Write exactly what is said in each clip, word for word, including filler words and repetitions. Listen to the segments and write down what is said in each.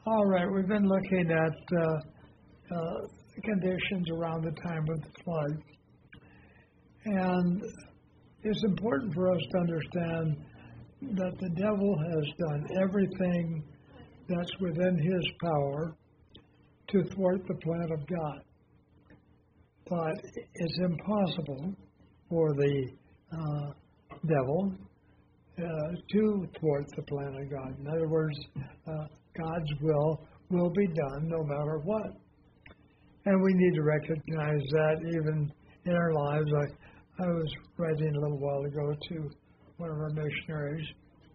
All right, we've been looking at uh, uh, conditions around the time of the flood. And it's important for us to understand that the devil has done everything that's within his power to thwart the plan of God. But it's impossible for the uh, devil uh, to thwart the plan of God. In other words, uh, God's will will be done no matter what. And we need to recognize that even in our lives. I, I was writing a little while ago to one of our missionaries,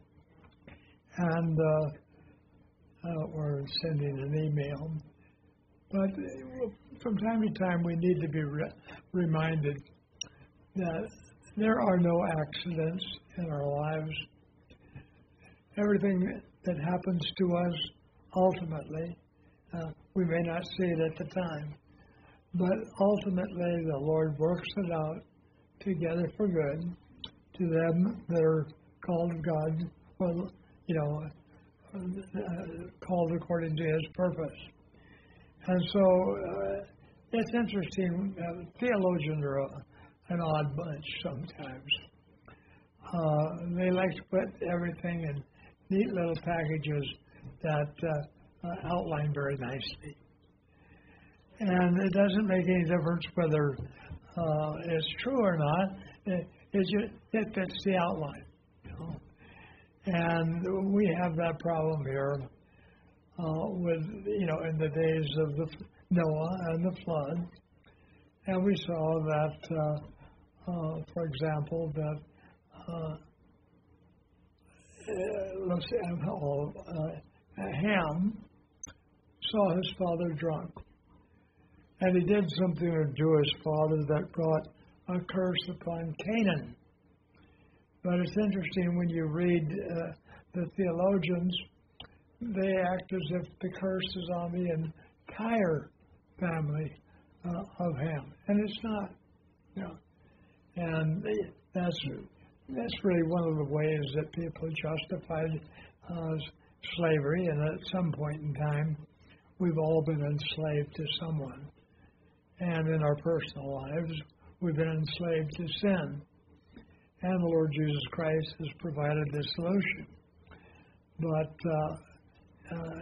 and uh, uh, or sending an email. But from time to time, we need to be re- reminded that there are no accidents in our lives. Everything that happens to us, ultimately, uh, we may not see it at the time, but ultimately the Lord works it out together for good to them that are called of God, well, you know, uh, called according to His purpose. And so uh, it's interesting. Uh, theologians are a, an odd bunch sometimes. Uh, they like to put everything in neat little packages that uh, uh, outline very nicely. And it doesn't make any difference whether uh, it's true or not. It, it, just, it fits the outline. You know? And we have that problem here uh, with, you know, in the days of the Noah and the flood. And we saw that, uh, uh, for example, that uh, Uh, let's see, uh, Ham saw his father drunk, and he did something to his father that brought a curse upon Canaan. But it's interesting when you read uh, the theologians, they act as if the curse is on the entire family uh, of Ham, and it's not. You know, and that's. That's really one of the ways that people justified uh, slavery, and at some point in time, we've all been enslaved to someone. And in our personal lives, we've been enslaved to sin. And the Lord Jesus Christ has provided the solution. But uh, uh,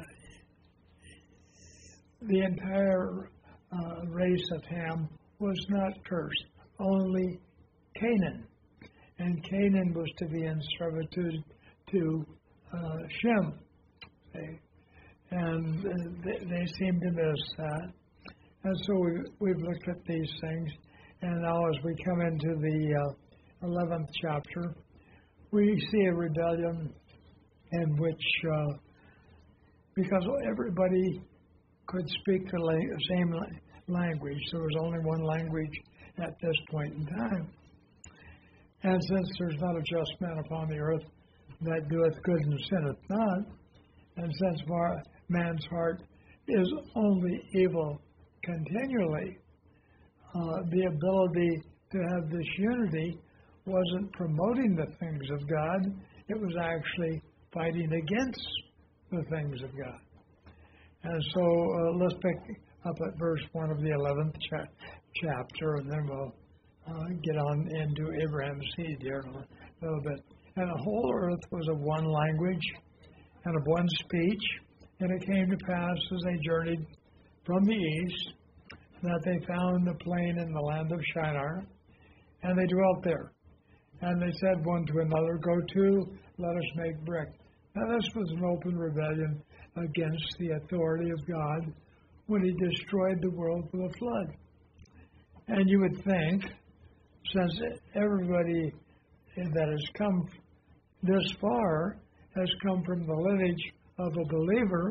the entire uh, race of Ham was not cursed, only Canaan. And Canaan was to be in servitude to uh, Shem. Okay? And uh, they, they seem to miss that. And so we, we've looked at these things. And now as we come into the uh, eleventh chapter, we see a rebellion in which, uh, because everybody could speak the la- same la- language, there was only one language at this point in time. And since there's not a just man upon the earth that doeth good and sinneth not, and since man's heart is only evil continually, uh, the ability to have this unity wasn't promoting the things of God, it was actually fighting against the things of God. And so uh, let's pick up at verse one of the eleventh cha- chapter, and then we'll Uh, get on into Abraham's seed here in a little bit. And the whole earth was of one language and of one speech. And it came to pass as they journeyed from the east that they found a plain in the land of Shinar, and they dwelt there. And they said one to another, Go to, let us make brick. Now this was an open rebellion against the authority of God when He destroyed the world with a flood. And you would think, since everybody that has come this far has come from the lineage of a believer,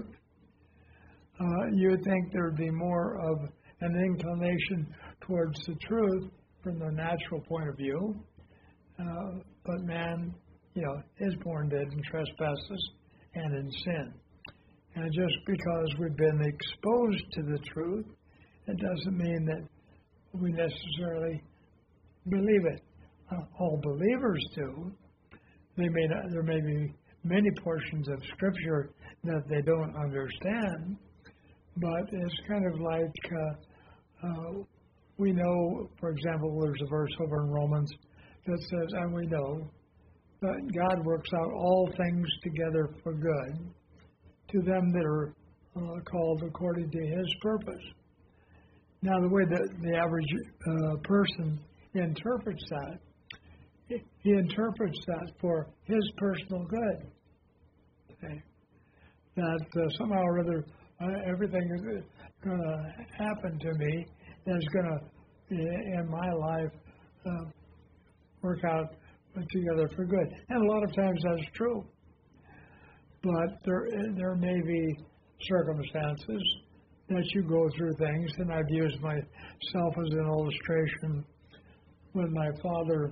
uh, you would think there would be more of an inclination towards the truth from the natural point of view. Uh, but man, you know, is born dead in trespasses and in sin. And just because we've been exposed to the truth, it doesn't mean that we necessarily believe it. Uh, all believers do. They may not, there may be many portions of Scripture that they don't understand. But it's kind of like uh, uh, we know, for example, there's a verse over in Romans that says, and we know that God works out all things together for good to them that are uh, called according to His purpose. Now, the way that the average uh, person interprets that, he interprets that for his personal good. Okay? That uh, somehow or other, uh, everything is going to happen to me is going to, in my life, uh, work out together for good. And a lot of times that's true. But there, there may be circumstances that you go through things, and I've used myself as an illustration when my father,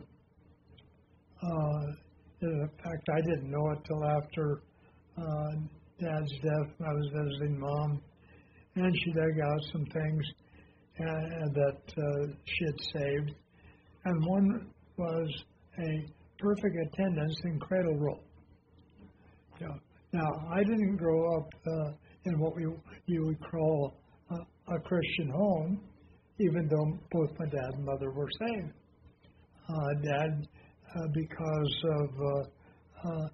uh, in fact, I didn't know it till after uh, Dad's death. I was visiting Mom, and she dug out some things uh, that uh, she had saved, and one was a perfect attendance in cradle roll. You know, now, I didn't grow up uh, in what we you would call a, a Christian home, even though both my dad and mother were saved. Uh, dad, uh, because of uh, uh,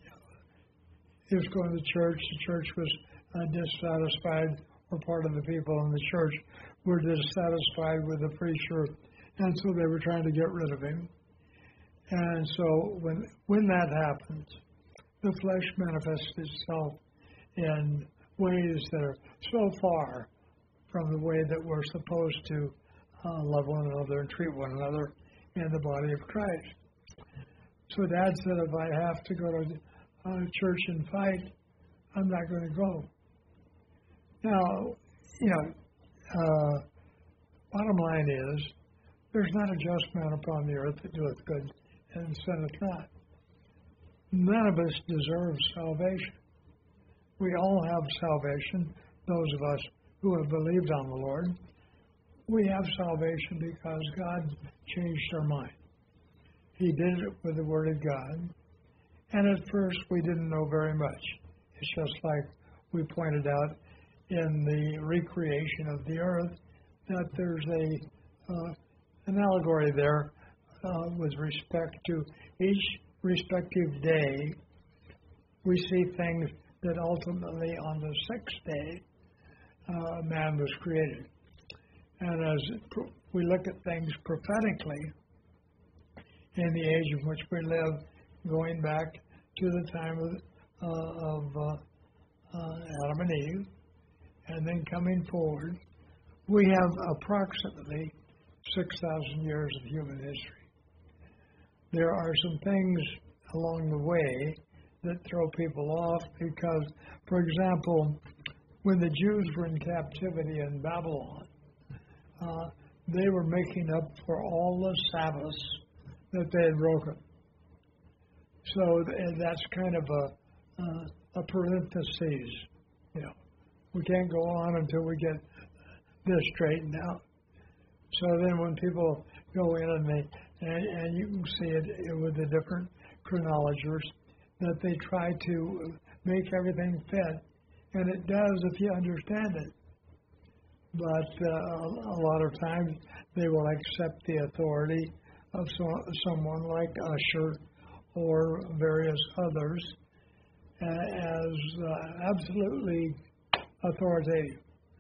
he was going to church, the church was uh, dissatisfied, or part of the people in the church were dissatisfied with the preacher, and so they were trying to get rid of him. And so when when that happens, the flesh manifests itself in ways that are so far from the way that we're supposed to uh, love one another and treat one another in the body of Christ. So Dad said, if I have to go to uh, church and fight, I'm not going to go. Now, you know, uh, bottom line is, there's not a just man upon the earth that doeth good and sinneth not. None of us deserve salvation. We all have salvation, those of us who have believed on the Lord. We have salvation because God changed our mind. He did it with the Word of God. And at first, we didn't know very much. It's just like we pointed out in the recreation of the earth, that there's a uh, an allegory there uh, with respect to each respective day. We see things that ultimately on the sixth day, uh, man was created. And as we look at things prophetically, in the age in which we live, going back to the time of, uh, of uh, uh, Adam and Eve, and then coming forward, we have approximately six thousand years of human history. There are some things along the way that throw people off because, for example, when the Jews were in captivity in Babylon, uh, they were making up for all the Sabbaths that they had broken. So that's kind of a, uh, a parenthesis. You know, we can't go on until we get this straightened out. So then when people go in and they, and, and you can see it with the different chronologers, that they try to make everything fit, and it does if you understand it. But uh, a lot of times they will accept the authority of so, someone like Usher or various others uh, as uh, absolutely authoritative.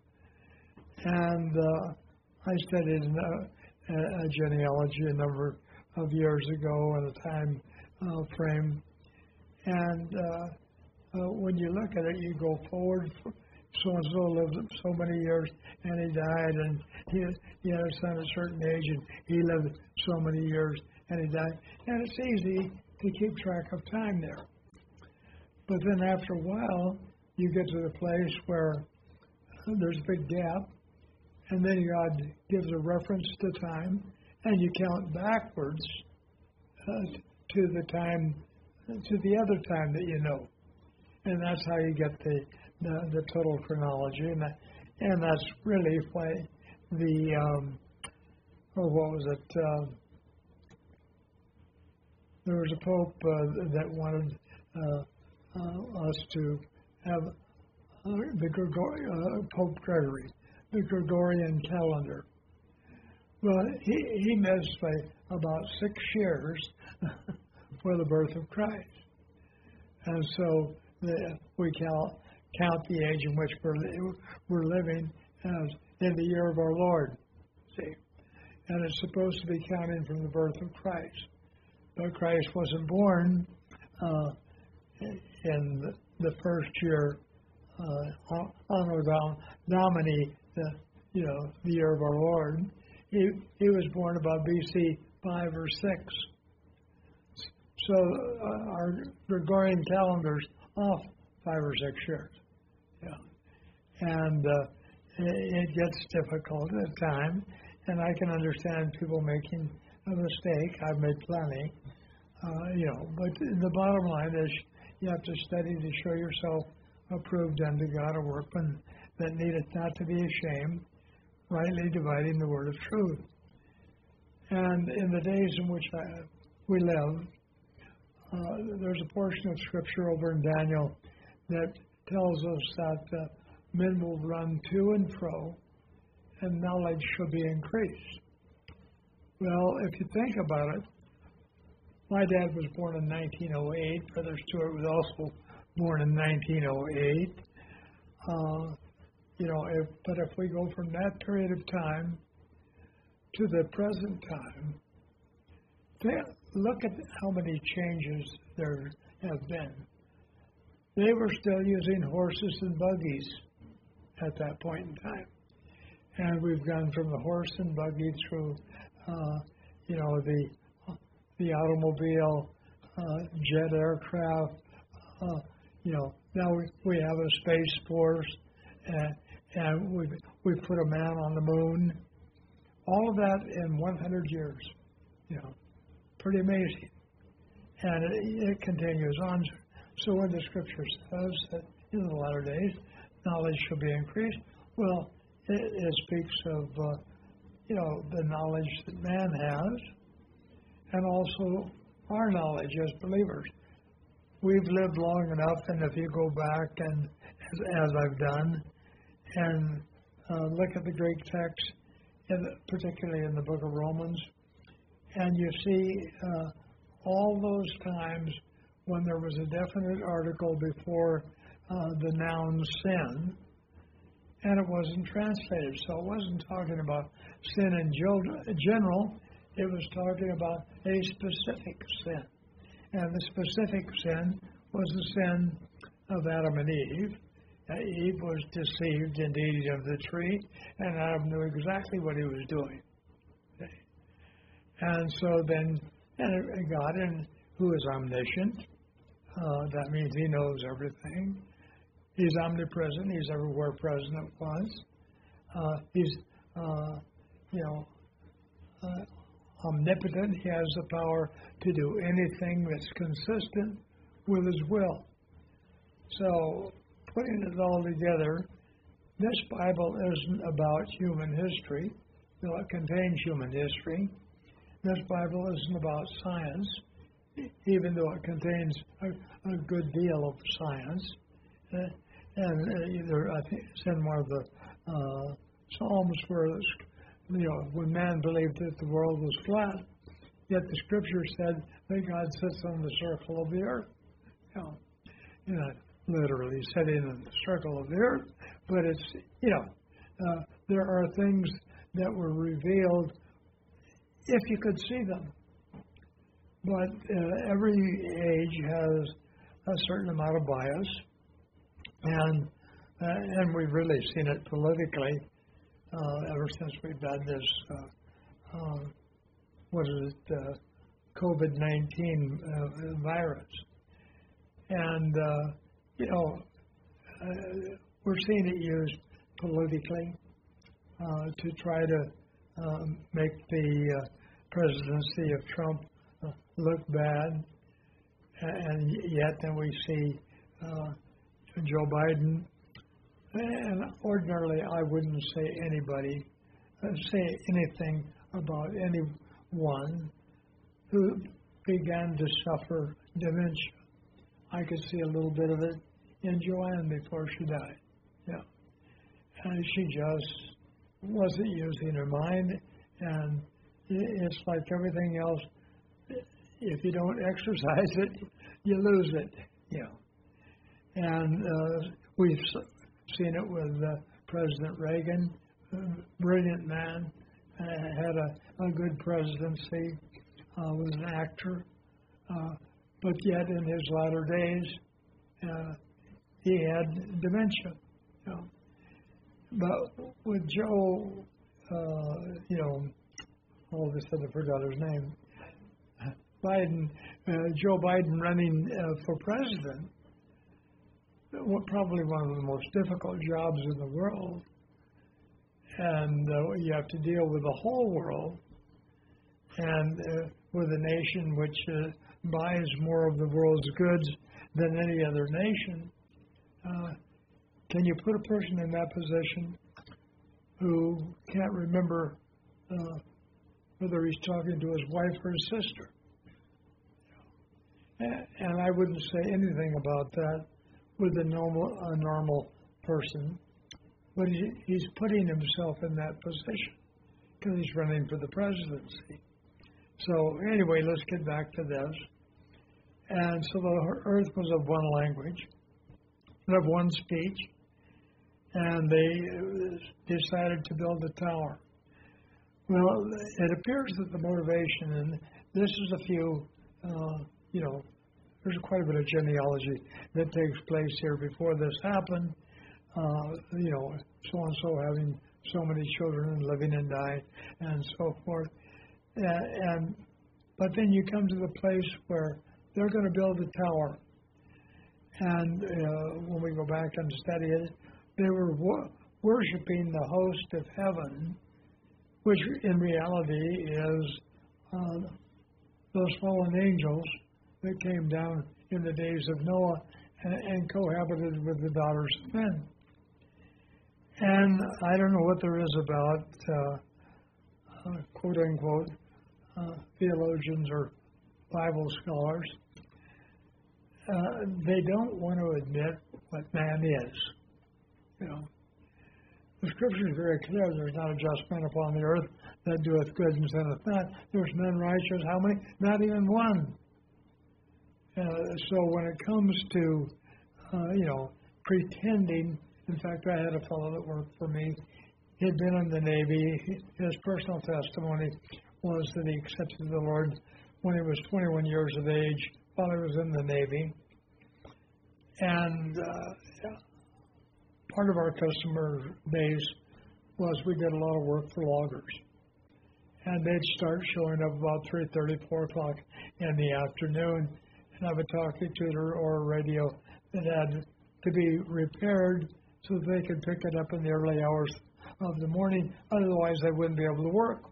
And uh, I studied a, a genealogy a number of years ago in a time uh, frame. And uh, uh, when you look at it, you go forward. So-and-so lived so many years, and he died, and he, he had a son at a certain age, and he lived so many years, and he died. And it's easy to keep track of time there. But then after a while, you get to the place where there's a big gap, and then God gives a reference to time, and you count backwards uh, to the time, to the other time that you know. And that's how you get the The, the total chronology, and that, and that's really why the um, oh, what was it? Uh, there was a pope uh, that wanted uh, uh, us to have uh, the Gregor- uh, Pope Gregory, the Gregorian calendar. Well, he, he missed by about six years for the birth of Christ. And so the, we count, count the age in which we're, we're living as in the year of our Lord. See? And it's supposed to be counting from the birth of Christ. But Christ wasn't born uh, in the, the first year, uh, Anno Domini, the, you know, the year of our Lord. He, he was born about B C five or six. So uh, our Gregorian calendar's off five or six years. Yeah. And uh, it, it gets difficult at times, and I can understand people making a mistake. I've made plenty. Uh, you know, but the bottom line is you have to study to show yourself approved unto God, a workman that needeth not to be ashamed, rightly dividing the word of truth. And in the days in which I, we live, uh, there's a portion of Scripture over in Daniel that tells us that uh, men will run to and fro, and knowledge shall be increased. Well, if you think about it, my dad was born in nineteen oh eight. Brother Stewart was also born in nineteen oh eight. Uh, you know, if, but if we go from that period of time to the present time, they, look at how many changes there have been. They were still using horses and buggies at that point in time. And we've gone from the horse and buggy through, uh, you know, the the automobile, uh, jet aircraft, uh, you know, now we, we have a space force, and, and we we put a man on the moon. All of that in one hundred years, you know, pretty amazing. And it, it continues on. So when the Scripture says that in the latter days, knowledge shall be increased, well, it, it speaks of, uh, you know, the knowledge that man has, and also our knowledge as believers. We've lived long enough, and if you go back and, as, as I've done, and uh, look at the Greek text, in the, particularly in the book of Romans, and you see uh, all those times when there was a definite article before uh, the noun sin, and it wasn't translated. So it wasn't talking about sin in general. It was talking about a specific sin. And the specific sin was the sin of Adam and Eve. Uh, Eve was deceived in eating of the tree, and Adam knew exactly what he was doing. Okay. And so then, and God, and who is omniscient, uh, that means he knows everything. He's omnipresent. He's everywhere present at once. Uh, he's, uh, you know, uh, omnipotent. He has the power to do anything that's consistent with his will. So, putting it all together, this Bible isn't about human history, though it contains human history. This Bible isn't about science, even though it contains a, a good deal of science. Uh, and uh, either, I think it's in one of the uh, Psalms where, you know, when man believed that the world was flat, yet the Scripture said that God sits on the circle of the earth. You know, you know literally sitting in the circle of the earth, but it's, you know, uh, there are things that were revealed if you could see them. But uh, every age has a certain amount of bias, and uh, and we've really seen it politically uh, ever since we've had this, uh, uh, what is it, uh, COVID nineteen uh, virus. And, uh, you know, uh, we're seeing it used politically uh, to try to um, make the uh, presidency of Trump uh, look bad. And yet then we see uh, Joe Biden. And ordinarily I wouldn't say anybody, uh, say anything about anyone who began to suffer dementia. I could see a little bit of it in Joanne before she died. Yeah. And she just wasn't using her mind, and it's like everything else. If you don't exercise it, you lose it. Yeah. And uh, we've seen it with uh, President Reagan, a brilliant man, uh, had a, a good presidency, uh, was an actor, uh, but yet in his latter days, uh, he had dementia. You know. But with Joe, uh, you know, all of a sudden I forgot his name, Biden, uh, Joe Biden running uh, for president, what probably one of the most difficult jobs in the world, and uh, you have to deal with the whole world, and uh, with a nation which uh, buys more of the world's goods than any other nation. Uh, can you put a person in that position who can't remember uh, whether he's talking to his wife or his sister? And I wouldn't say anything about that with a normal, a normal person, but he, he's putting himself in that position because he's running for the presidency. So anyway, let's get back to this. And so the earth was of one language, of one speech, and they decided to build a tower. Well, it appears that the motivation, and this is a few, uh, you know, there's quite a bit of genealogy that takes place here before this happened. Uh, you know, so-and-so having so many children and living and dying and so forth. Uh, and but then you come to the place where they're going to build a tower. And uh, when we go back and study it, they were wo- worshiping the host of heaven, which in reality is uh, those fallen angels that came down in the days of Noah and, and cohabited with the daughters of men. And I don't know what there is about, uh, uh, quote unquote, uh, theologians or Bible scholars. Uh, they don't want to admit what man is. You know, the Scripture is very clear. There's not a just man upon the earth that doeth good and sinneth not. There's none righteous. How many? Not even one. Uh, so when it comes to, uh, you know, pretending, in fact, I had a fellow that worked for me. He had been in the Navy. His personal testimony was that he accepted the Lord when he was twenty-one years of age while he was in the Navy. And uh, part of our customer base was we did a lot of work for loggers. And they'd start showing up about three thirty, four o'clock in the afternoon and have a talkie tutor or a radio that had to be repaired so that they could pick it up in the early hours of the morning. Otherwise, they wouldn't be able to work.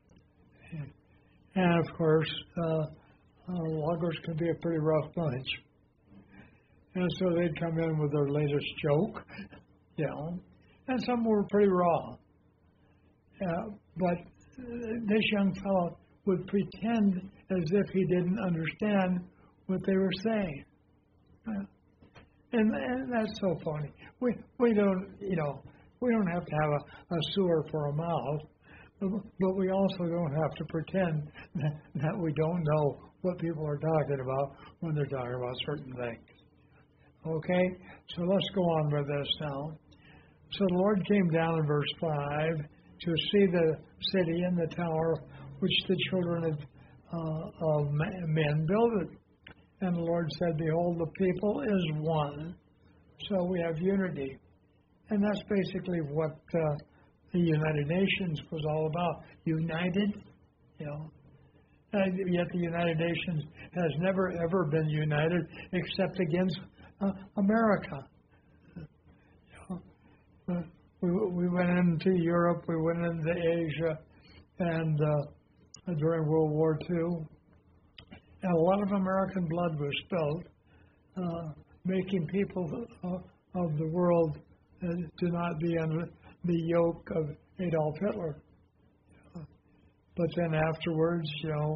And, of course, uh, uh, loggers can be a pretty rough bunch. And so they'd come in with their latest joke, you know, and some were pretty raw. Uh, but this young fellow would pretend as if he didn't understand what they were saying. Uh, and, and that's so funny. We we don't, you know, we don't have to have a, a sewer for a mouth, but, but we also don't have to pretend that, that we don't know what people are talking about when they're talking about certain things. Okay? So let's go on with this now. So the Lord came down in verse five to see the city and the tower which the children of, uh, of men builded. And the Lord said, behold, the people is one. So we have unity. And that's basically what uh, the United Nations was all about. United, you know. And yet the United Nations has never, ever been united except against uh, America. You know, uh, we, we went into Europe, we went into Asia, and uh, during World War Two, and a lot of American blood was spilled, uh, making people uh, of the world uh, to not be under the yoke of Adolf Hitler. Uh, but then afterwards, you know,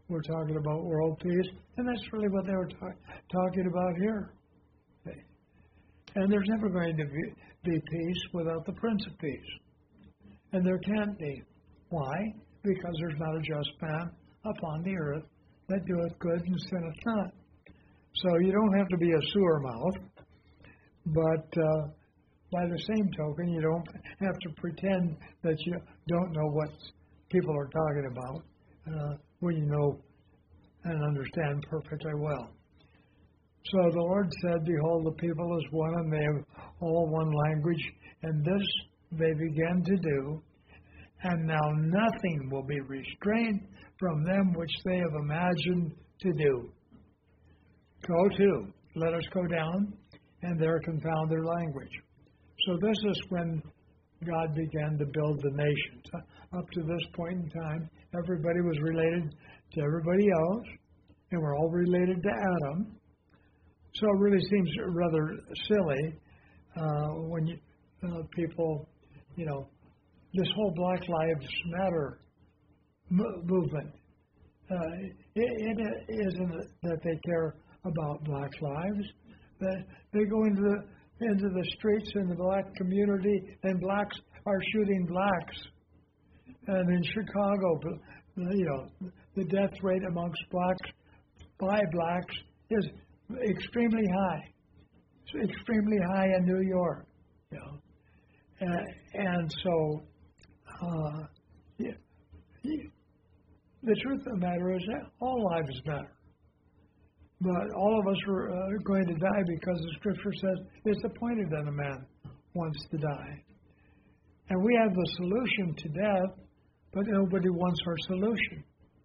we're talking about world peace, and that's really what they were ta- talking about here. Okay. And there's never going to be, be peace without the Prince of Peace. And there can't be. Why? Because there's not a just man upon the earth that doeth good and sinneth not. So you don't have to be a sewer mouth, but uh, by the same token, you don't have to pretend that you don't know what people are talking about uh, when you know and understand perfectly well. So the Lord said, behold, the people is one, and they have all one language, and this they began to do, and now nothing will be restrained from them which they have imagined to do. Go to, let us go down, and there confound their language. So this is when God began to build the nations. Up to this point in time, everybody was related to everybody else, and we're all related to Adam. So it really seems rather silly uh, when you, uh, people, you know, this whole Black Lives Matter m- movement, uh, it, it isn't that they care about black lives. That they go into the into the streets in the black community, and blacks are shooting blacks. And in Chicago, you know, the death rate amongst blacks by blacks is extremely high. It's extremely high in New York, you know. And, and so, uh, yeah, yeah, the truth of the matter is that all lives matter. But all of us are uh, going to die because the Scripture says it's appointed that a man wants to die. And we have the solution to death, but nobody wants our solution.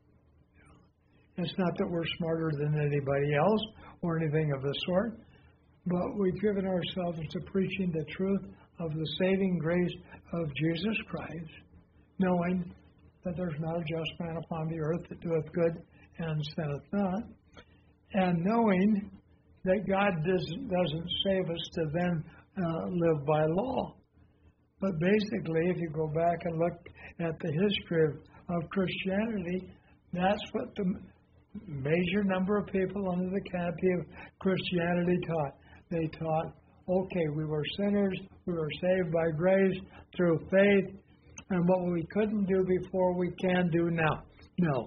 It's not that we're smarter than anybody else or anything of the sort, but we've given ourselves to preaching the truth of the saving grace of Jesus Christ, knowing that there's not a just man upon the earth that doeth good and sinneth not, and knowing that God doesn't, doesn't save us to then uh, live by law. But basically, if you go back and look at the history of, of Christianity, that's what the major number of people under the canopy of Christianity taught. They taught, okay, we were sinners, we were saved by grace through faith, and what we couldn't do before, we can do now. No.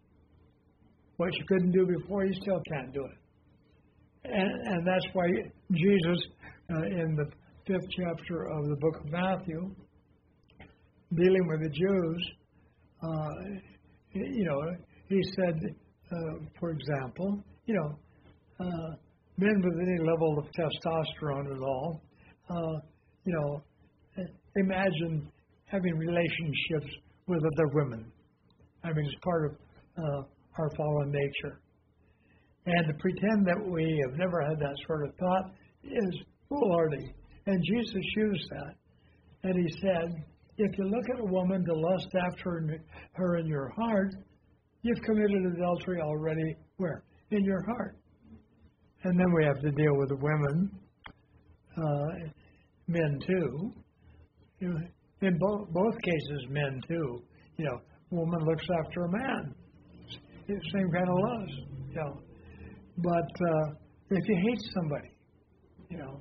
What you couldn't do before, you still can't do it. And, and that's why Jesus, uh, in the fifth chapter of the book of Matthew, dealing with the Jews, uh, you know, he said, uh, for example, you know, uh, men with any level of testosterone at all, uh, you know, imagine having relationships with other women. I mean, it's part of uh, our fallen nature. And to pretend that we have never had that sort of thought is foolhardy. And Jesus used that. And he said, if you look at a woman to lust after her in your heart, you've committed adultery already where? In your heart. And then we have to deal with the women, uh, men too. You know, in both both cases, men too. You know, woman looks after a man. It's the same kind of lust, you know. But uh, if you hate somebody, you know,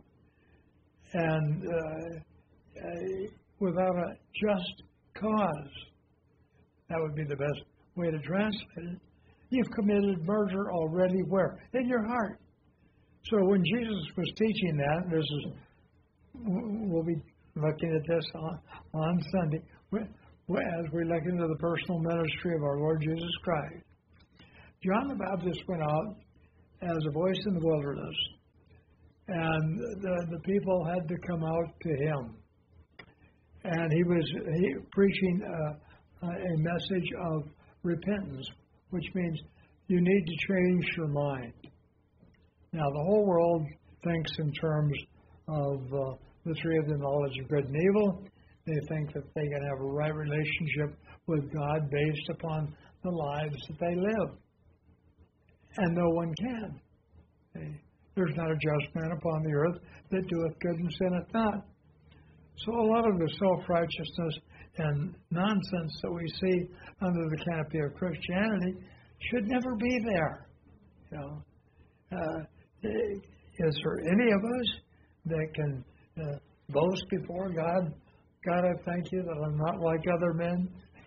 and uh, uh, without a just cause, that would be the best way to translate it. You've committed murder already where? In your heart. So when Jesus was teaching that, this is, we'll be looking at this on, on Sunday, as we look into the personal ministry of our Lord Jesus Christ. John the Baptist went out as a voice in the wilderness, and the, the people had to come out to him. And he was he, preaching a, a message of repentance, which means you need to change your mind. Now, the whole world thinks in terms of uh, the tree of the knowledge of good and evil. They think that they can have a right relationship with God based upon the lives that they live. And no one can. There's not a just man upon the earth that doeth good and sinneth not. So a lot of the self-righteousness and nonsense that we see under the canopy of Christianity should never be there. You know, uh, is there any of us that can uh, boast before God? God, I thank you that I'm not like other men.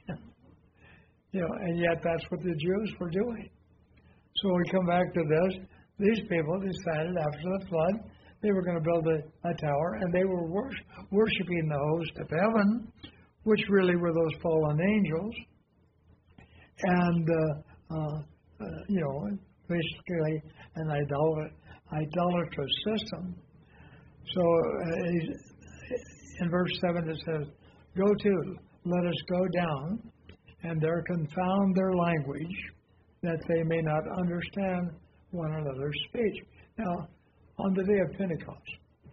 You know, and yet that's what the Jews were doing. So we come back to this. These people decided after the flood they were going to build a, a tower, and they were wor- worshiping the host of heaven, which really were those fallen angels. And, uh, uh, uh, you know, basically an idol- idolatrous system. So uh, in verse seven it says, go to, let us go down, and there confound their language, that they may not understand one another's speech. Now, on the day of Pentecost,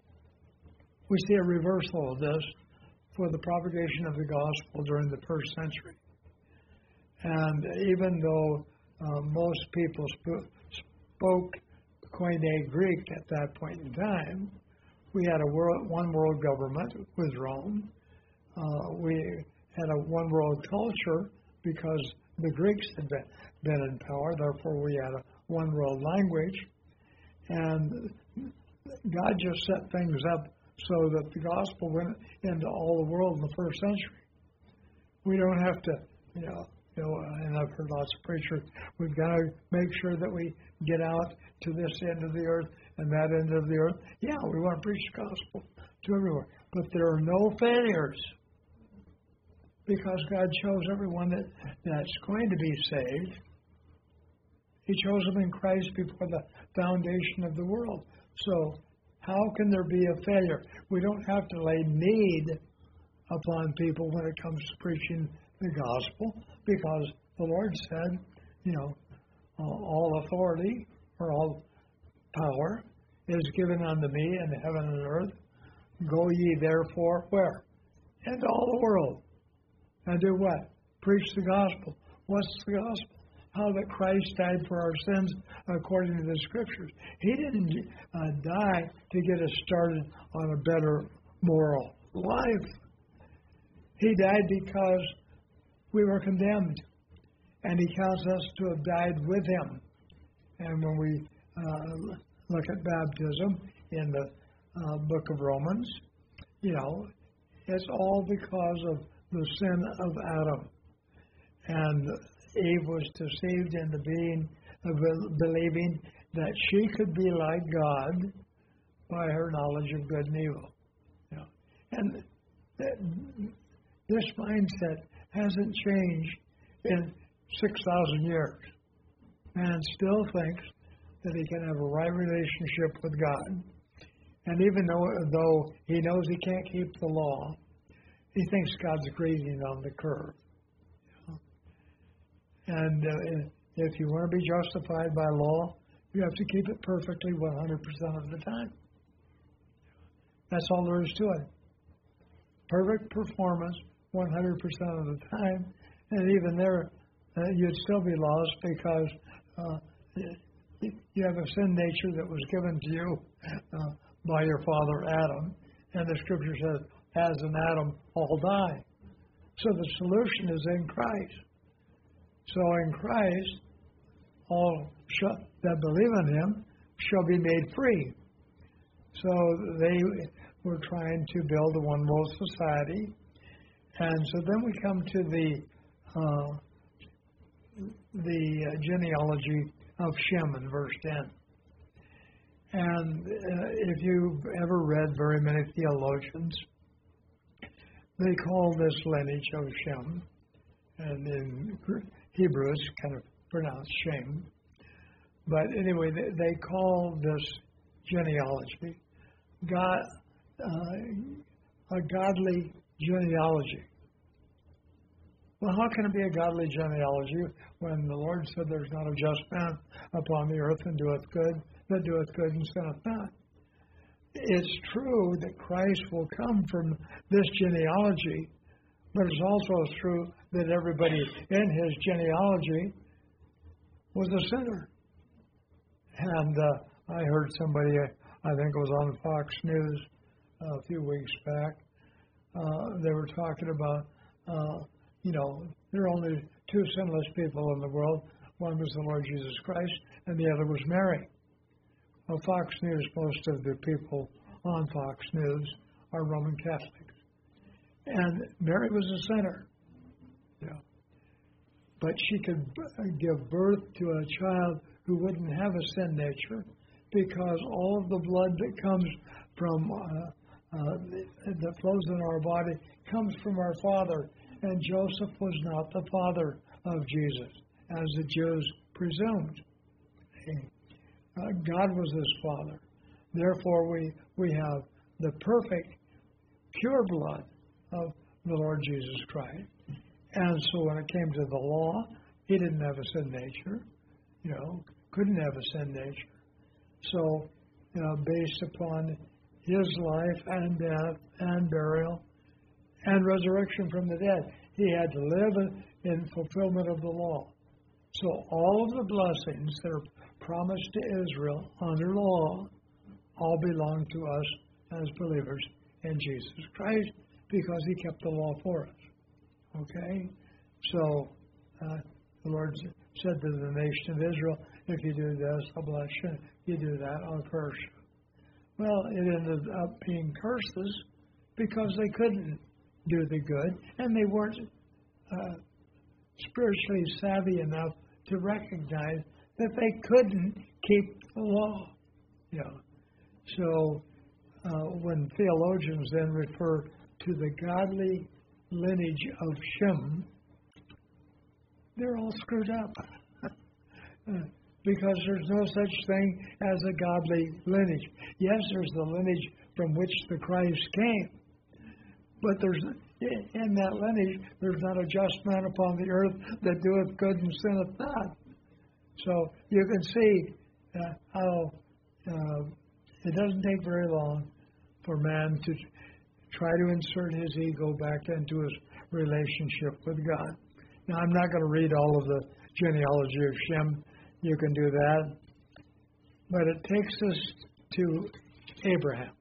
we see a reversal of this for the propagation of the gospel during the first century. And even though uh, most people sp- spoke Koine Greek at that point in time, we had a world, one world government with Rome. Uh, we had a one world culture because the Greeks had been, been in power. Therefore, we had a one world language. And God just set things up so that the gospel went into all the world in the first century. We don't have to, you know, you know, and I've heard lots of preachers, we've got to make sure that we get out to this end of the earth and that end of the earth. Yeah, we want to preach the gospel to everywhere. But there are no failures, because God chose everyone that, that's going to be saved. He chose them in Christ before the foundation of the world. So how can there be a failure? We don't have to lay need upon people when it comes to preaching the gospel, because the Lord said, you know, uh, all authority or all power is given unto me in heaven and earth. Go ye therefore where? Into all the world. And do what? Preach the gospel. What's the gospel? How that Christ died for our sins according to the Scriptures. He didn't uh, die to get us started on a better moral life. He died because we were condemned, and He counts us to have died with Him. And when we uh, look at baptism in the uh, book of Romans, you know, it's all because of the sin of Adam. And Eve was deceived into being, uh, believing that she could be like God by her knowledge of good and evil. You know? And that, this mindset hasn't changed in six thousand years. Man still thinks that he can have a right relationship with God. And even though, though he knows he can't keep the law, he thinks God's grazing on the curve. And uh, if you want to be justified by law, you have to keep it perfectly one hundred percent of the time. That's all there is to it. Perfect performance one hundred percent of the time. And even there, uh, you'd still be lost, because uh, you have a sin nature that was given to you uh, by your father Adam. And the Scripture says, as in Adam, all die. So the solution is in Christ. So in Christ, all shall, that believe in Him shall be made free. So they were trying to build a one world society. And so then we come to the uh, the uh, genealogy of Shem in verse ten. And uh, if you've ever read very many theologians, they call this lineage of Shem, and in Hebrew it's kind of pronounced Shem. But anyway, they, they call this genealogy God, uh, a godly genealogy. Well, how can it be a godly genealogy when the Lord said there's not a just man upon the earth and doeth good, that doeth good and sinneth not? It's true that Christ will come from this genealogy, but it's also true that everybody in His genealogy was a sinner. And uh, I heard somebody, I think it was on Fox News a few weeks back, uh, they were talking about, uh, you know, there are only two sinless people in the world. One was the Lord Jesus Christ, and the other was Mary. Well, Fox News, most of the people on Fox News are Roman Catholics. And Mary was a sinner. Yeah. But she could give birth to a child who wouldn't have a sin nature, because all of the blood that comes from, uh, uh, that flows in our body comes from our Father. And Joseph was not the father of Jesus, as the Jews presumed. Uh, God was his father. Therefore, we, we have the perfect, pure blood of the Lord Jesus Christ. And so when it came to the law, he didn't have a sin nature, you know, couldn't have a sin nature. So, uh, based upon his life and death and burial and resurrection from the dead, he had to live in fulfillment of the law. So all of the blessings that are promised to Israel under law all belong to us as believers in Jesus Christ, because he kept the law for us. Okay? So uh, the Lord said to the nation of Israel, if you do this, I'll bless you. If you do that, I'll curse you. Well, it ended up being curses because they couldn't do the good, and they weren't uh, spiritually savvy enough to recognize that they couldn't keep the law. You know. So uh, when theologians then refer to the godly lineage of Shem, they're all screwed up. Because there's no such thing as a godly lineage. Yes, there's the lineage from which the Christ came. But there's in that lineage, there's not a just man upon the earth that doeth good and sinneth not. So you can see uh, how uh, it doesn't take very long for man to try to insert his ego back into his relationship with God. Now, I'm not going to read all of the genealogy of Shem. You can do that. But it takes us to Abraham.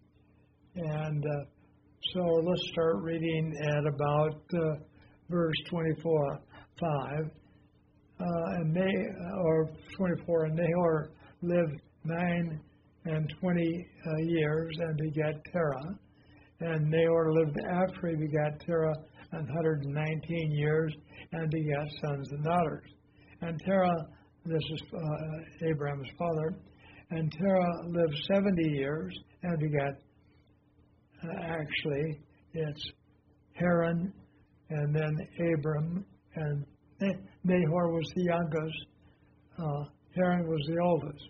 And uh, so let's start reading at about uh, verse twenty-four, five. Uh, and Na- or twenty-four, and Nahor lived nine and twenty uh, years and begat Terah. And Nahor lived after he begat Terah one hundred nineteen years and begat sons and daughters. And Terah, this is uh, Abraham's father, and Terah lived seventy years and begat, uh, actually, it's Haran, and then Abram, and Nahor was the youngest. Uh, Haran was the oldest.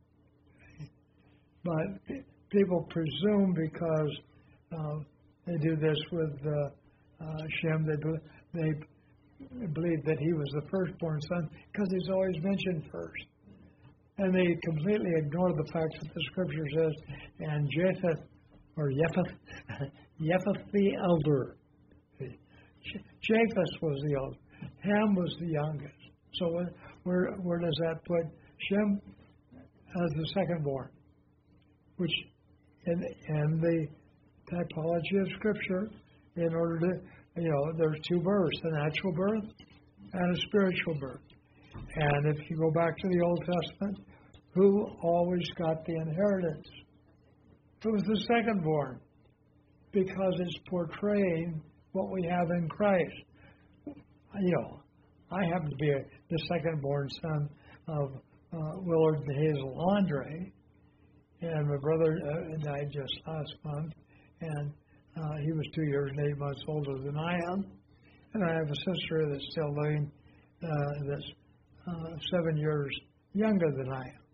But people presume because uh, they do this with uh, uh, Shem, they, they believe that he was the firstborn son because he's always mentioned first. And they completely ignore the fact that the scripture says, and Japheth, or Japheth, Japheth the elder. Japheth was the elder. Ham was the youngest. So where where does that put Shem as the second-born? Which, in, in the typology of Scripture, in order to, you know, there's two births, a natural birth and a spiritual birth. And if you go back to the Old Testament, who always got the inheritance? It was the second-born, because it's portraying what we have in Christ. You know, I happen to be a, the second-born son of uh, Willard and Hazel Andre, and my brother uh, died just last month, and uh, he was two years and eight months older than I am, and I have a sister that's still living, uh, that's uh, seven years younger than I am.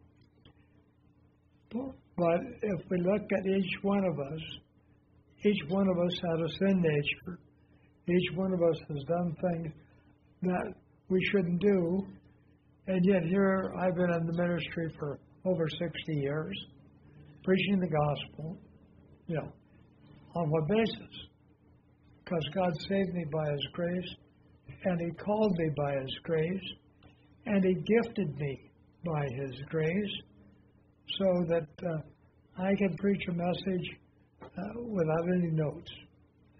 But if we look at each one of us, each one of us has a sin nature. Each one of us has done things that we shouldn't do, and yet here I've been in the ministry for over sixty years, preaching the gospel, you know, on what basis? Because God saved me by His grace, and He called me by His grace, and He gifted me by His grace, so that uh, I can preach a message uh, without any notes.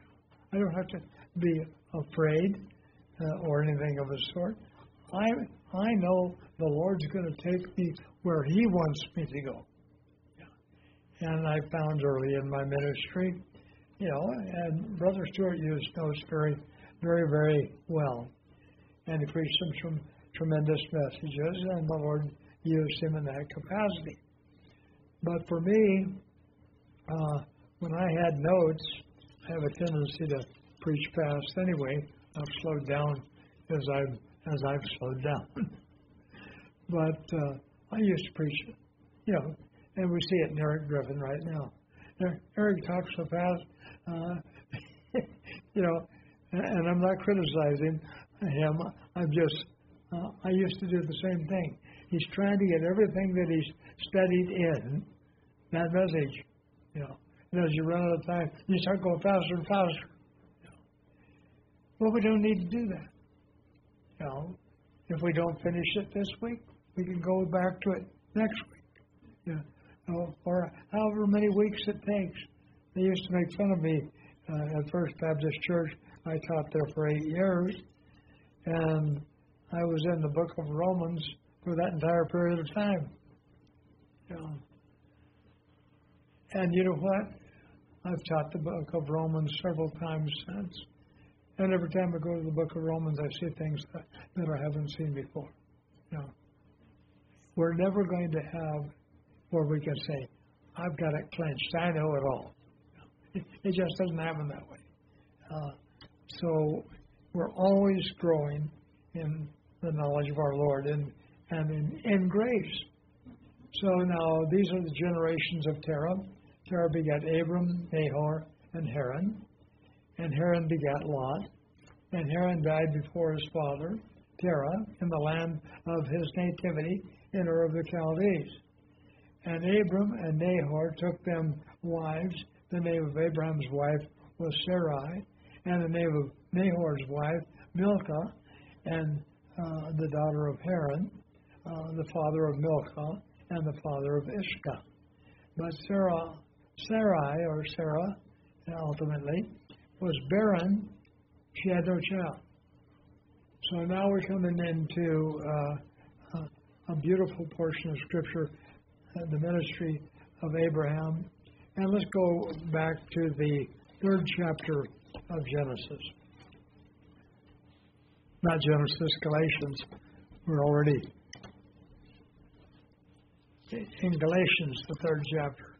I don't have to be afraid uh, or anything of the sort. I I know the Lord's going to take me where He wants me to go. And I found early in my ministry, you know, and Brother Stuart used knows very, very, very well. And he preached some, some tremendous messages, and the Lord used him in that capacity. But for me, uh, when I had notes, I have a tendency to preach fast anyway. I've slowed down as I've, as I've slowed down. But uh, I used to preach, you know, and we see it in Eric Griffin right now. Eric talks so fast, uh, you know, and I'm not criticizing him. I'm just, uh, I used to do the same thing. He's trying to get everything that he's studied in that message, you know. And as you run out of time, you start going faster and faster. You know. Well, we don't need to do that. You know, if we don't finish it this week, we can go back to it next week. You know. Or however many weeks it takes. They used to make fun of me uh, at First Baptist Church. I taught there for eight years, and I was in the book of Romans for that entire period of time. You know. And you know what? I've taught the book of Romans several times since. And every time I go to the book of Romans, I see things that, that I haven't seen before. You know. We're never going to have where we can say, I've got it clenched, I know it all. It, it just doesn't happen that way. Uh, so we're always growing in the knowledge of our Lord and, and in, in grace. So now these are the generations of Terah. Terah begat Abram, Nahor, and Haran. And Haran begat Lot. And Haran died before his father, Terah, in the land of his nativity, in Ur of the Chaldees. And Abram and Nahor took them wives. The name of Abraham's wife was Sarai, and the name of Nahor's wife, Milcah, and uh, the daughter of Haran, uh, the father of Milcah, and the father of Iscah. But Sarah, Sarai, or Sarah, ultimately, was barren. She had no child. So now we're coming into uh, a, a beautiful portion of Scripture, the ministry of Abraham. And let's go back to the third chapter of Genesis. Not Genesis, Galatians. We're already in Galatians, the third chapter.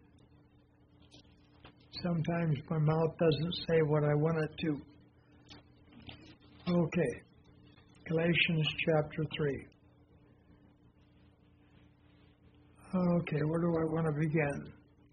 Sometimes my mouth doesn't say what I want it to. Okay. Galatians chapter three. Okay, where do I want to begin?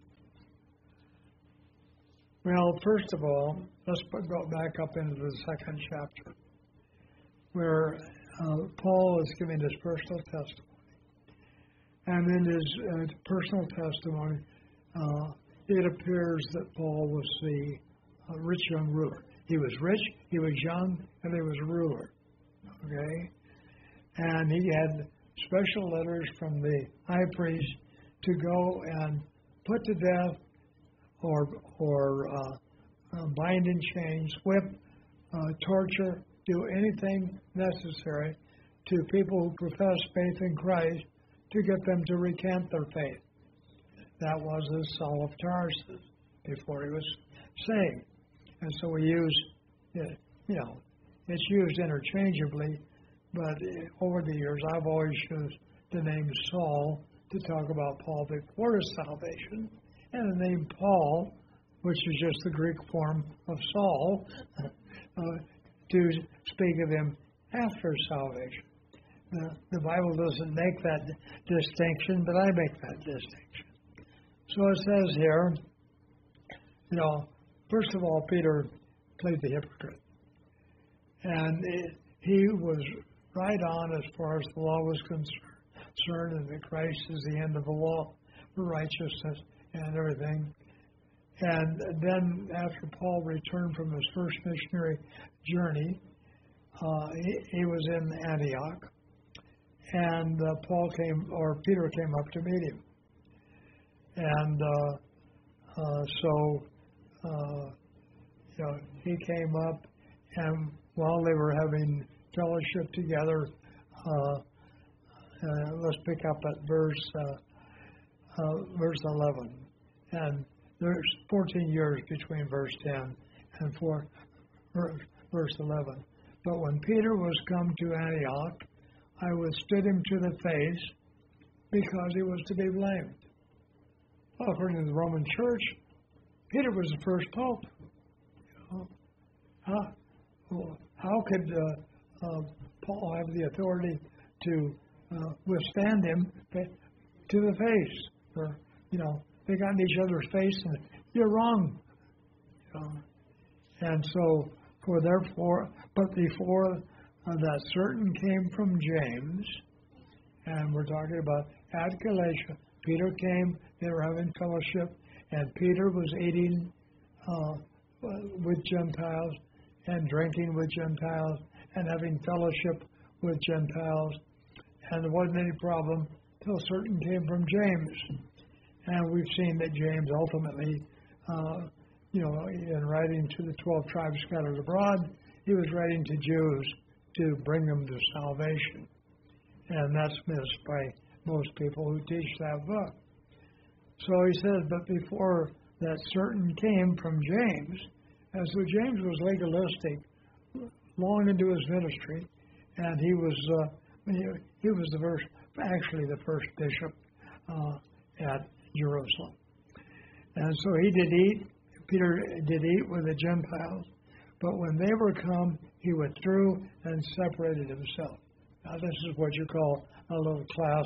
Well, first of all, let's go back up into the second chapter, where uh, Paul is giving his personal testimony. And in his uh, personal testimony, uh, it appears that Paul was the uh, rich young ruler. He was rich, he was young, and he was a ruler. Okay? And he had special letters from the high priest to go and put to death or or uh, uh, bind in chains, whip, uh, torture, do anything necessary to people who profess faith in Christ to get them to recant their faith. That was the Saul of Tarsus before he was saved. And so we use, you know, it's used interchangeably, but over the years I've always used the name Saul to talk about Paul before his salvation, and the name Paul, which is just the Greek form of Saul, uh, to speak of him after salvation. The, the Bible doesn't make that distinction, but I make that distinction. So it says here, you know, first of all, Peter played the hypocrite. And it, he was right on as far as the law was concerned, and that Christ is the end of the law for righteousness and everything. And then after Paul returned from his first missionary journey, uh, he, he was in Antioch. And uh, Paul came, or Peter came up to meet him. And uh, uh, so, uh, you know, he came up, and while they were having fellowship together, uh, uh, let's pick up at verse uh, uh, verse eleven. And there's fourteen years between verse ten and four, verse eleven. But when Peter was come to Antioch, I withstood him to the face, because he was to be blamed. Well, according to the Roman Church, Peter was the first pope. You know, how, well, how could uh, uh, Paul have the authority to uh, withstand him to the face? Or, you know, they got in each other's face, and you're wrong. You know? And so, for therefore, but before uh, that certain came from James, and we're talking about at Galatia, Peter came, they were having fellowship, and Peter was eating uh, with Gentiles and drinking with Gentiles and having fellowship with Gentiles, and there wasn't any problem till certain came from James. And we've seen that James ultimately, uh, you know, in writing to the twelve tribes scattered abroad, he was writing to Jews to bring them to salvation. And that's missed by most people who teach that book. So he says, but before that certain came from James, and so James was legalistic long into his ministry, and he was uh, he, he was the first, actually the first bishop uh, at Jerusalem. And so he did eat, Peter did eat with the Gentiles, but when they were come, he withdrew and separated himself. Now this is what you call a little class,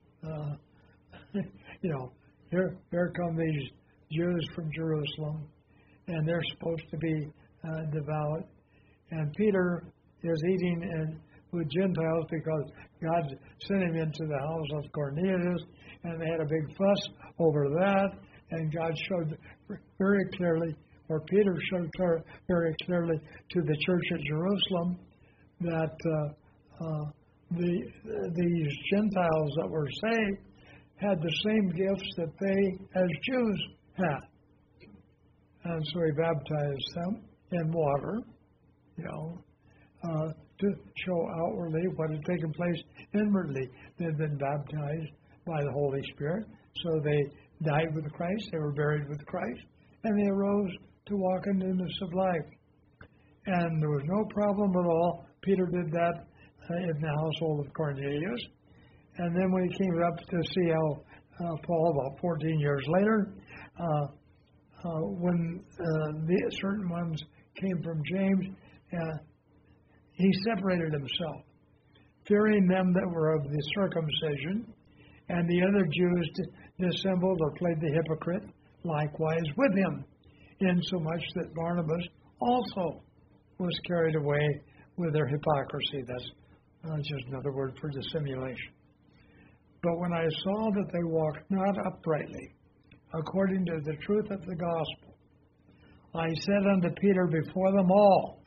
uh, you know, here, here come these Jews from Jerusalem, and they're supposed to be uh, devout. And Peter is eating and with Gentiles because God sent him into the house of Cornelius, and they had a big fuss over that. And God showed very clearly, or Peter showed very clearly to the church at Jerusalem that uh, uh, the these Gentiles that were saved had the same gifts that they, as Jews, had. And so he baptized them in water, you know, uh, to show outwardly what had taken place inwardly. They had been baptized by the Holy Spirit. So they died with Christ, they were buried with Christ, and they arose to walk in newness of life. And there was no problem at all. Peter did that uh, in the household of Cornelius. And then when he came up to see how uh, Paul, about fourteen years later, uh, uh, when uh, the certain ones came from James, uh, he separated himself, fearing them that were of the circumcision, and the other Jews dissembled or played the hypocrite likewise with him, insomuch that Barnabas also was carried away with their hypocrisy. That's uh, just another word for dissimulation. But when I saw that they walked not uprightly, according to the truth of the gospel, I said unto Peter before them all.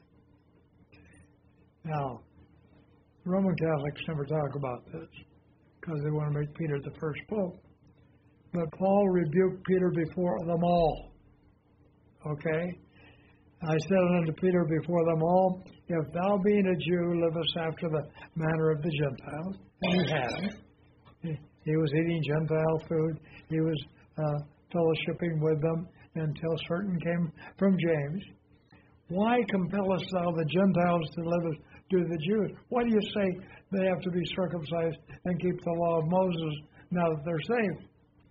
Now, Roman Catholics never talk about this because they want to make Peter the first pope. But Paul rebuked Peter before them all. Okay? I said unto Peter before them all, if thou being a Jew livest after the manner of the Gentiles, and he had. He was eating Gentile food. He was uh, fellowshipping with them until certain came from James. Why compellest thou the Gentiles to live as do the Jews? Why do you say they have to be circumcised and keep the law of Moses now that they're saved?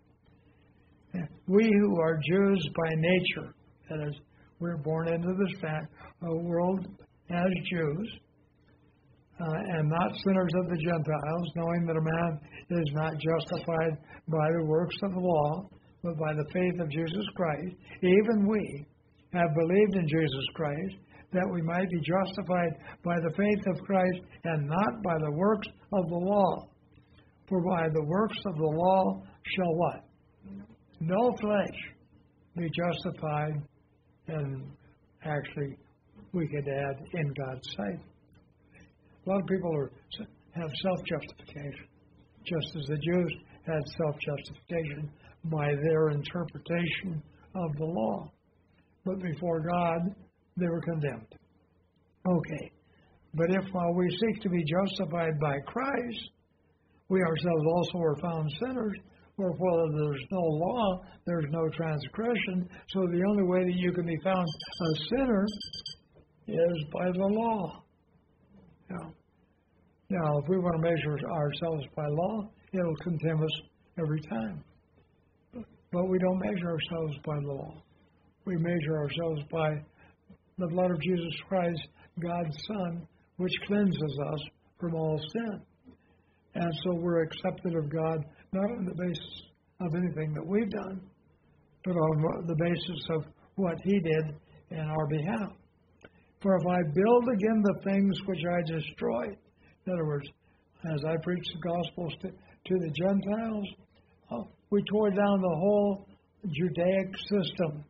We who are Jews by nature, that is, we're born into this fact, a world as Jews, Uh, and not sinners of the Gentiles, knowing that a man is not justified by the works of the law, but by the faith of Jesus Christ. Even we have believed in Jesus Christ, that we might be justified by the faith of Christ and not by the works of the law. For by the works of the law shall what? No flesh be justified, and actually we could add in God's sight. A lot of people are, have self-justification, just as the Jews had self-justification by their interpretation of the law. But before God, they were condemned. Okay, But if while we seek to be justified by Christ, we ourselves also are found sinners, wherefore there's no law, there's no transgression. So the only way that you can be found a sinner is by the law. Now, now, if we want to measure ourselves by law, it'll condemn us every time. But we don't measure ourselves by law. We measure ourselves by the blood of Jesus Christ, God's Son, which cleanses us from all sin. And so we're accepted of God not on the basis of anything that we've done, but on the basis of what He did in our behalf. For if I build again the things which I destroyed, in other words, as I preached the gospel to, to the Gentiles, uh, we tore down the whole Judaic system.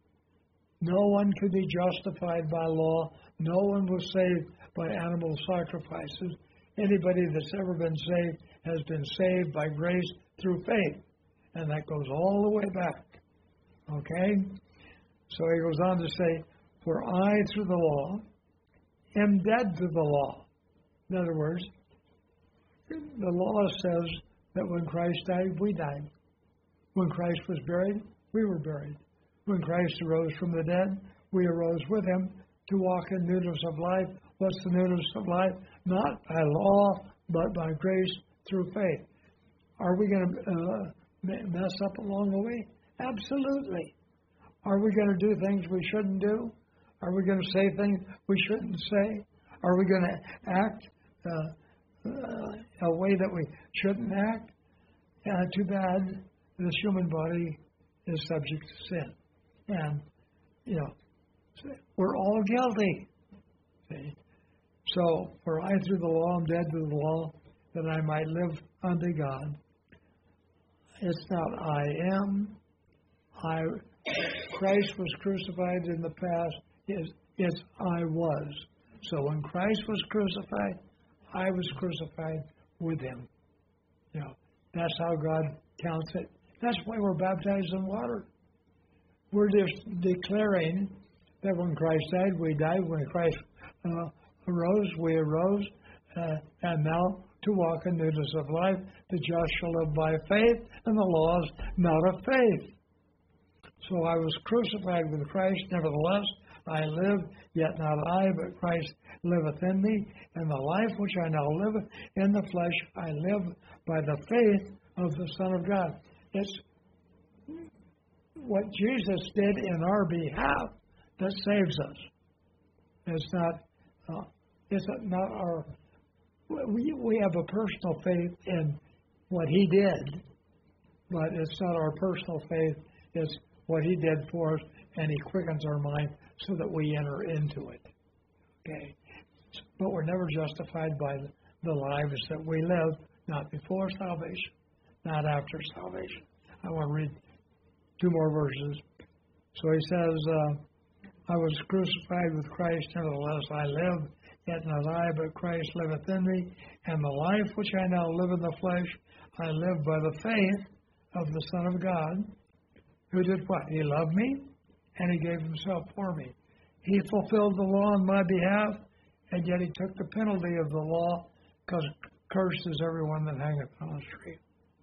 No one could be justified by law. No one was saved by animal sacrifices. Anybody that's ever been saved has been saved by grace through faith. And that goes all the way back. Okay? So he goes on to say, for I, through the law, am dead to the law. In other words, the law says that when Christ died, we died. When Christ was buried, we were buried. When Christ arose from the dead, we arose with Him to walk in newness of life. What's the newness of life? Not by law, but by grace through faith. Are we going to uh, mess up along the way? Absolutely. Are we going to do things we shouldn't do? Are we going to say things we shouldn't say? Are we going to act uh, uh, a way that we shouldn't act? Uh, too bad this human body is subject to sin. And, you know, we're all guilty. See? So, for I through the law am dead to the law, that I might live unto God. It's not I am. I Christ was crucified in the past. It's, it's I was. So when Christ was crucified, I was crucified with Him. You know, that's how God counts it. That's why we're baptized in water. We're just declaring that when Christ died, we died. When Christ uh, arose, we arose. Uh, and now to walk in newness of life, the just shall live by faith, and the law is not of faith. So I was crucified with Christ, nevertheless I live, yet not I, but Christ liveth in me. And the life which I now live in the flesh, I live by the faith of the Son of God. It's what Jesus did in our behalf that saves us. It's not, uh, it's not our, we, we have a personal faith in what He did, but it's not our personal faith, it's what He did for us, and He quickens our mind so that we enter into it. Okay? But we're never justified by the lives that we live, not before salvation, not after salvation. I want to read two more verses. So he says, uh, I was crucified with Christ, nevertheless I live, yet not I, but Christ liveth in me. And the life which I now live in the flesh, I live by the faith of the Son of God, who did what? He loved me, and He gave Himself for me. He fulfilled the law on my behalf, and yet He took the penalty of the law, because cursed is everyone that hangeth on a tree.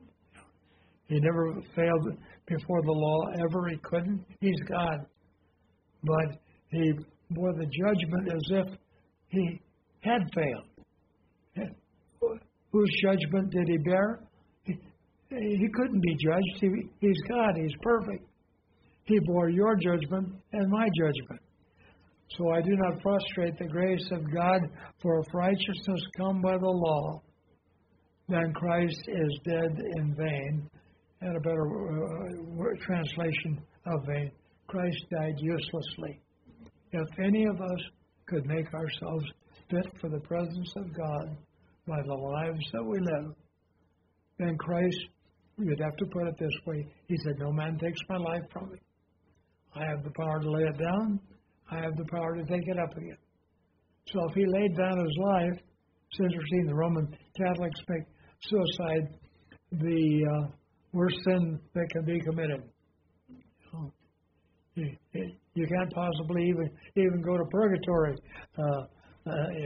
He never failed before the law, ever. He couldn't. He's God. But He bore the judgment as if He had failed. Whose judgment did He bear? He, he couldn't be judged. He, he's God. He's perfect. He bore your judgment and my judgment. So I do not frustrate the grace of God, for if righteousness come by the law, then Christ is dead in vain. And a better uh, translation of vain, Christ died uselessly. If any of us could make ourselves fit for the presence of God by the lives that we live, then Christ, you'd have to put it this way, He said, no man takes my life from me. I have the power to lay it down. I have the power to take it up again. So if He laid down His life, since we're seeing the Roman Catholics make suicide the uh, worst sin that can be committed. Oh. You, you can't possibly even even go to purgatory uh, uh,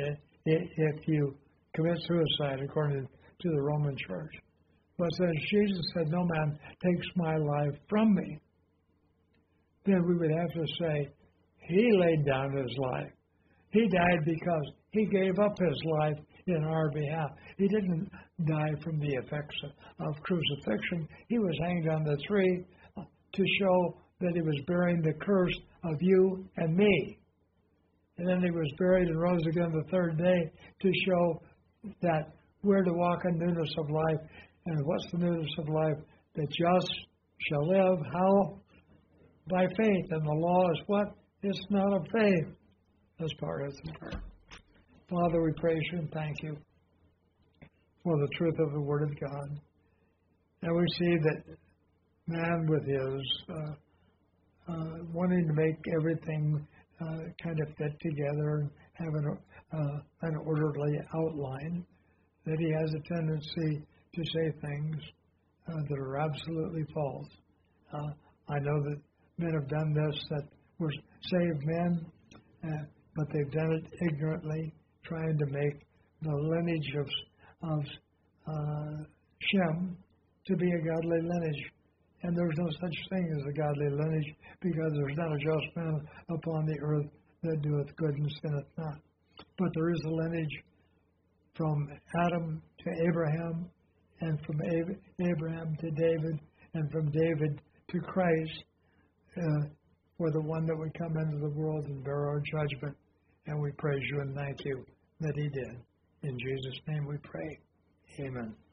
if you commit suicide, according to the Roman Church. But since Jesus said, no man takes my life from me, then we would have to say, he laid down his life. He died because he gave up his life in our behalf. He didn't die from the effects of crucifixion. He was hanged on the tree to show that he was bearing the curse of you and me. And then he was buried and rose again the third day to show that we're to walk in newness of life. And what's the newness of life? The just shall live. How? By faith. And the law is what? It's not of faith. That's part of it. Father, we praise you and thank you for the truth of the Word of God. And we see that man with his uh, uh, wanting to make everything uh, kind of fit together and have an, uh, an orderly outline, that he has a tendency to say things uh, that are absolutely false. Uh, I know that men have done this that were saved men, uh, but they've done it ignorantly, trying to make the lineage of, of uh, Shem to be a godly lineage. And there's no such thing as a godly lineage, because there's not a just man upon the earth that doeth good and sinneth not. But there is a lineage from Adam to Abraham, and from Ab- Abraham to David, and from David to Christ, uh, for the one that would come into the world and bear our judgment. And we praise you and thank you that he did. In Jesus' name we pray. Amen.